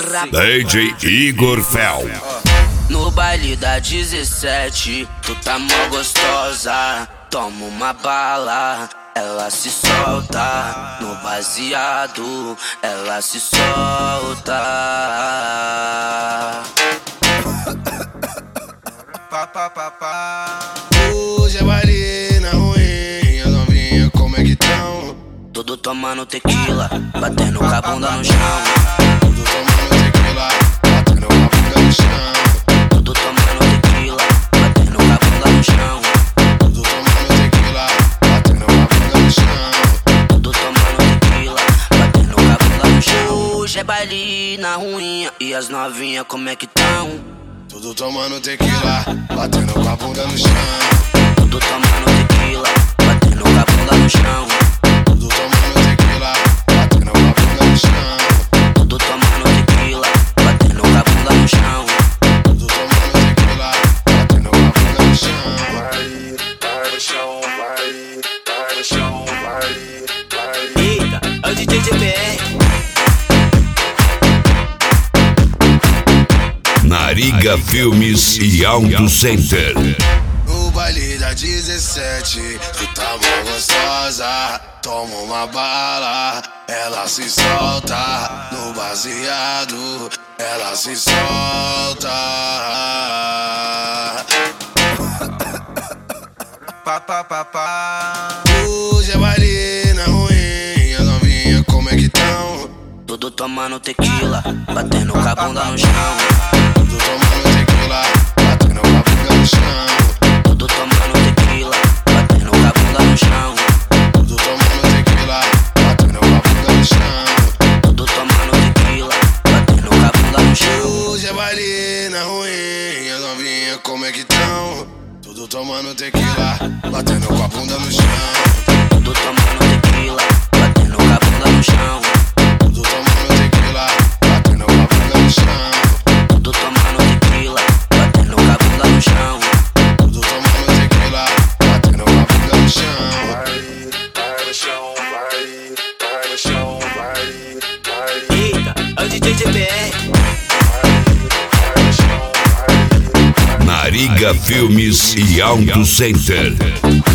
DJ Igor Fel. No baile da 17, tu tá mó gostosa. Toma uma bala, ela se solta. No baseado, ela se solta. Hoje é baile na ruim, as novinhas como é que tão? Tudo tomando tequila, batendo com a bunda no chão. Tudo tomando tequila, batendo com a bunda no chão. Tudo tomando tequila, batendo com a bunda no chão. Tudo tomando tequila, batendo com a bunda no chão. Tudo tomando tequila, batendo com a bunda no chão. Hoje é baile na ruinha e as novinhas como é que tão? Tudo tomando tequila, batendo com a bunda no chão. Tudo tomando tequila, batendo com a bunda no chão. Tudo tomando tequila, batendo com a bunda no chão. Tudo tomando tequila, batendo com a bunda no chão. Tudo tomando tequila, batendo com a bunda no chão. Vai no chão, vai no chão, vai. Eita, é o DJ GBR. Nariga Filmes e Auto Center. No baile da 17, tu tá mó gostosa. Toma uma bala, ela se solta. No baseado, ela se solta. Hoje é baile na ruim, as novinhas como é que tão? Tudo tomando tequila, batendo com a bunda no chão. Tudo tomando tequila, batendo com a bunda no chão. Tudo tomando tequila, batendo com a bunda no chão. Tudo tomando tequila, batendo com a bunda no chão. Tudo tomando tequila, batendo com a bunda no chão. Hoje é baile na ruim, as novinhas como é que tão? Tudo tomando tequila, batendo com a bunda no chão. Tudo tomando tequila, batendo com a bunda no chão. Tudo tomando tequila, batendo com a bunda no chão. Tudo tomando tequila, batendo com a bunda no chão. Tudo tomando tequila, batendo com a bunda no chão. Vai no chão, vai no chão, vai. Eita, é o DJ GBR. Vai no chão, vai. Nariga Filmes e Auto Center.